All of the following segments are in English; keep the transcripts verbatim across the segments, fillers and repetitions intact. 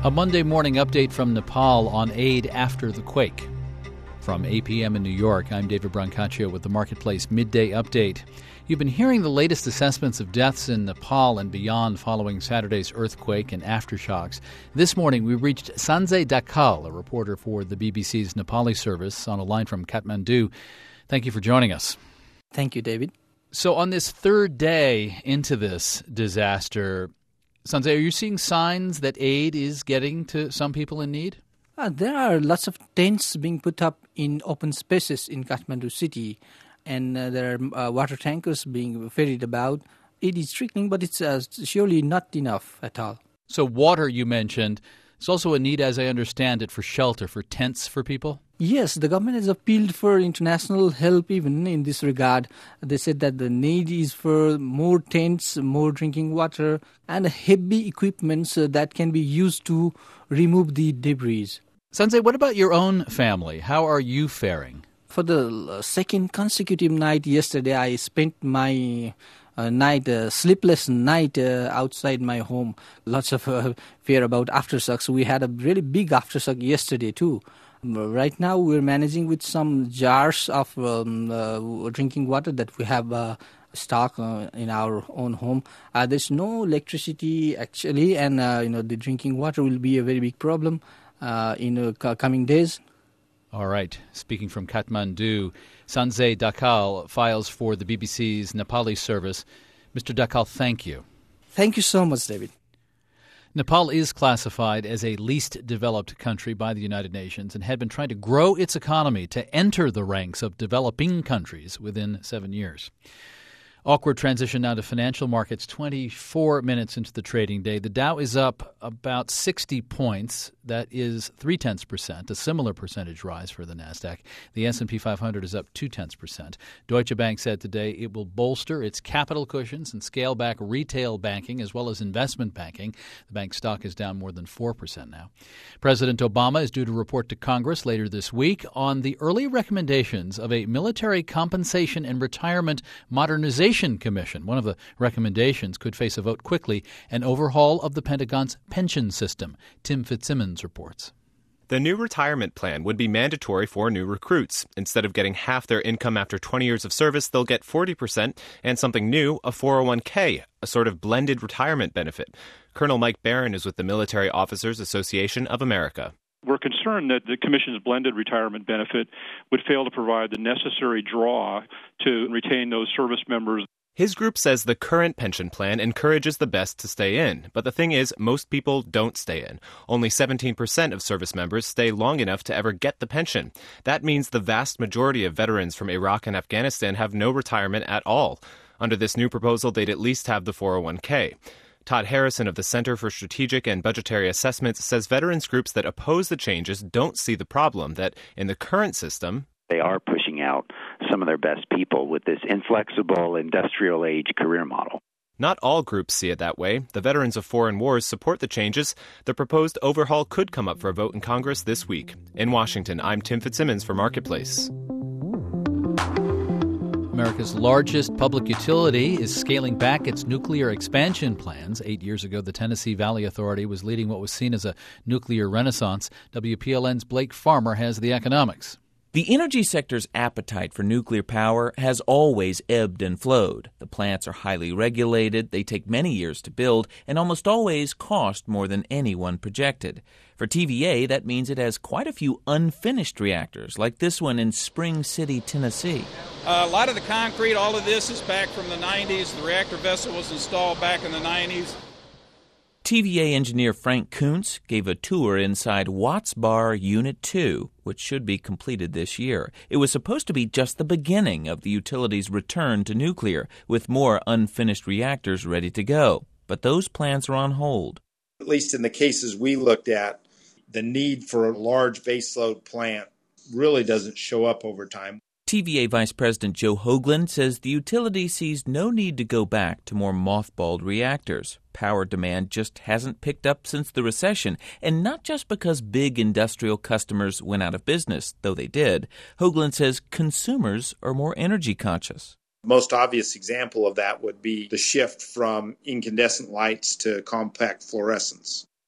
A Monday morning update from Nepal on aid after the quake. From eight p.m. in New York, I'm David Brancaccio with the Marketplace Midday Update. You've been hearing the latest assessments of deaths in Nepal and beyond following Saturday's earthquake and aftershocks. This morning, we reached Sanjay Dakkal, a reporter for the B B C's Nepali service, on a line from Kathmandu. Thank you for joining us. Thank you, David. So on this third day into this disaster, Sanjay, are you seeing signs that aid is getting to some people in need? Uh, there are lots of tents being put up in open spaces in Kathmandu city, and uh, there are uh, water tankers being ferried about. Aid is trickling, but it's uh, surely not enough at all. So water, you mentioned. There's also a need, as I understand it, for shelter, for tents for people? Yes, the government has appealed for international help even in this regard. They said that the need is for more tents, more drinking water, and heavy equipment uh, that can be used to remove the debris. Sanjay, what about your own family? How are you faring? For the second consecutive night yesterday, I spent my uh, night, uh, sleepless night uh, outside my home. Lots of uh, fear about aftershocks. We had a really big aftershock yesterday too. Right now, we're managing with some jars of um, uh, drinking water that we have uh, stock uh, in our own home. Uh, there's no electricity actually, and uh, you know the drinking water will be a very big problem uh, in uh, c- coming days. All right. Speaking from Kathmandu, Sanjay Dakkal files for the B B C's Nepali service. Mister Dakkal, thank you. Thank you so much, David. Nepal is classified as a least developed country by the United Nations and had been trying to grow its economy to enter the ranks of developing countries within seven years. Awkward transition now to financial markets. twenty-four minutes into the trading day. The Dow is up about sixty points. That is three-tenths percent, a similar percentage rise for the NASDAQ. The S and P five hundred is up two-tenths percent. Deutsche Bank said today it will bolster its capital cushions and scale back retail banking as well as investment banking. The bank's stock is down more than four percent now. President Obama is due to report to Congress later this week on the early recommendations of a military compensation and retirement modernization Commission. One of the recommendations could face a vote quickly, an overhaul of the Pentagon's pension system. Tim Fitzsimmons reports. The new retirement plan would be mandatory for new recruits. Instead of getting half their income after twenty years of service, they'll get forty percent and something new, a four oh one k, a sort of blended retirement benefit. Colonel Mike Barron is with the Military Officers Association of America. We're concerned that the Commission's blended retirement benefit would fail to provide the necessary draw to retain those service members. His group says the current pension plan encourages the best to stay in. But the thing is, most people don't stay in. Only seventeen percent of service members stay long enough to ever get the pension. That means the vast majority of veterans from Iraq and Afghanistan have no retirement at all. Under this new proposal, they'd at least have the four oh one k. Todd Harrison of the Center for Strategic and Budgetary Assessments says veterans groups that oppose the changes don't see the problem, that in the current system, they are pushing out some of their best people with this inflexible industrial age career model. Not all groups see it that way. The veterans of foreign wars support the changes. The proposed overhaul could come up for a vote in Congress this week. In Washington, I'm Tim Fitzsimmons for Marketplace. America's largest public utility is scaling back its nuclear expansion plans. Eight years ago, the Tennessee Valley Authority was leading what was seen as a nuclear renaissance. W P L N's Blake Farmer has the economics. The energy sector's appetite for nuclear power has always ebbed and flowed. The plants are highly regulated, they take many years to build, and almost always cost more than anyone projected. For T V A, that means it has quite a few unfinished reactors, like this one in Spring City, Tennessee. Uh, a lot of the concrete, all of this is back from the nineties. The reactor vessel was installed back in the nineties. T V A engineer Frank Kuntz gave a tour inside Watts Bar Unit two, which should be completed this year. It was supposed to be just the beginning of the utility's return to nuclear, with more unfinished reactors ready to go. But those plans are on hold. At least in the cases we looked at, the need for a large baseload plant really doesn't show up over time. T V A Vice President Joe Hoagland says the utility sees no need to go back to more mothballed reactors. Power demand just hasn't picked up since the recession, and not just because big industrial customers went out of business, though they did. Hoagland says consumers are more energy conscious. Most obvious example of that would be the shift from incandescent lights to compact fluorescents.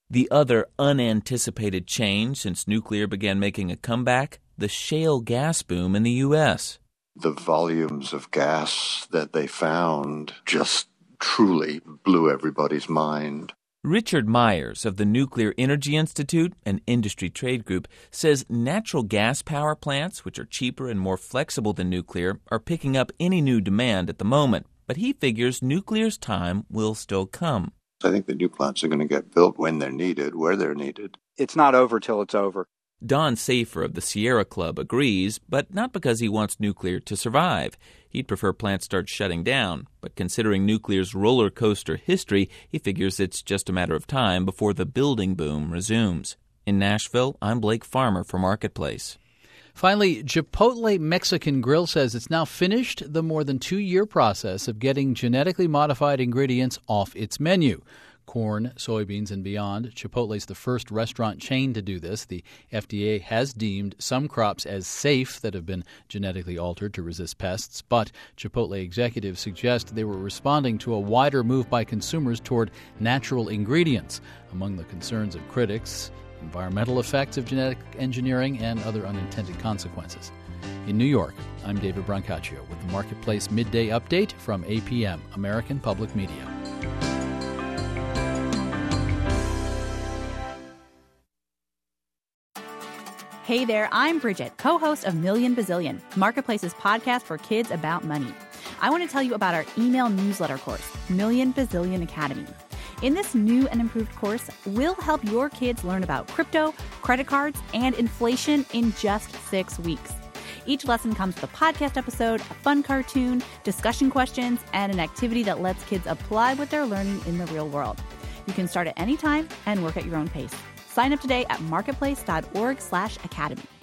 The other unanticipated change since nuclear began making a comeback, the shale gas boom in the U S. The volumes of gas that they found just truly blew everybody's mind. Richard Myers of the Nuclear Energy Institute, an industry trade group, says natural gas power plants, which are cheaper and more flexible than nuclear, are picking up any new demand at the moment. But he figures nuclear's time will still come. I think the new plants are going to get built when they're needed, where they're needed. It's not over till it's over. Don Safer of the Sierra Club agrees, but not because he wants nuclear to survive. He'd prefer plants start shutting down, but considering nuclear's roller coaster history, he figures it's just a matter of time before the building boom resumes. In Nashville, I'm Blake Farmer for Marketplace. Finally, Chipotle Mexican Grill says it's now finished the more than two-year process of getting genetically modified ingredients off its menu. Corn, soybeans, and beyond. Chipotle's the first restaurant chain to do this. The F D A has deemed some crops as safe that have been genetically altered to resist pests, but Chipotle executives suggest they were responding to a wider move by consumers toward natural ingredients. Among the concerns of critics, environmental effects of genetic engineering and other unintended consequences. In New York, I'm David Brancaccio with the Marketplace Midday Update from A P M, American Public Media. Hey there, I'm Bridget, co-host of Million Bazillion, Marketplace's podcast for kids about money. I want to tell you about our email newsletter course, Million Bazillion Academy. In this new and improved course, we'll help your kids learn about crypto, credit cards, and inflation in just six weeks. Each lesson comes with a podcast episode, a fun cartoon, discussion questions, and an activity that lets kids apply what they're learning in the real world. You can start at any time and work at your own pace. Sign up today at marketplace.org slash academy.